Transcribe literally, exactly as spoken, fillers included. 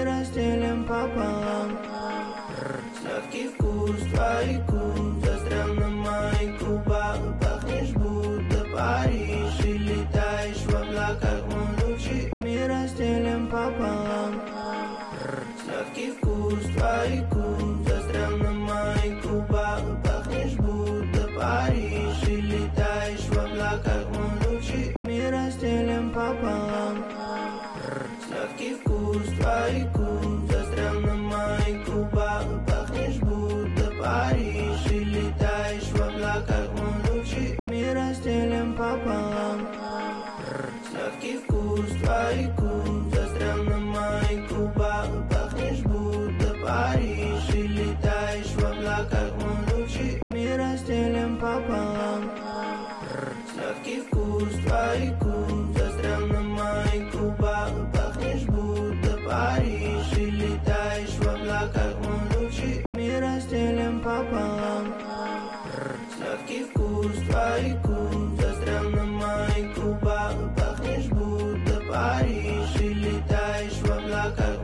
разделим пополам. Сладкий вкус твоих губ застрял на моих губах. Пахнешь будто Париж и летаешь в облаках, мой лучи. Мы разделим пополам. Сладкий вкус твоих губ застрял на моих губах. Пахнешь будто Париж и летаешь в облаках, мой лучи. Мы разделим пополам. Сладкий вкус твоих губ застрял на моих губах. Пахнешь будто Париж и летаешь в облаках, мой лучи. Мы разделим пополам. Сладкий вкус твоих губ застрял на моих губах. Пахнешь будто Париж и летаешь в облаках, мой лучи. Мы разделим пополам. Сладкий вкус твоих губ застрял на моих губах. Пахнешь будто Париж и летаешь в облаках, мой лучи. Мы разделим пополам. Сладкий вкус твоих губ застрял на моих губах. Пахнешь будто Париж и летаешь в облаках,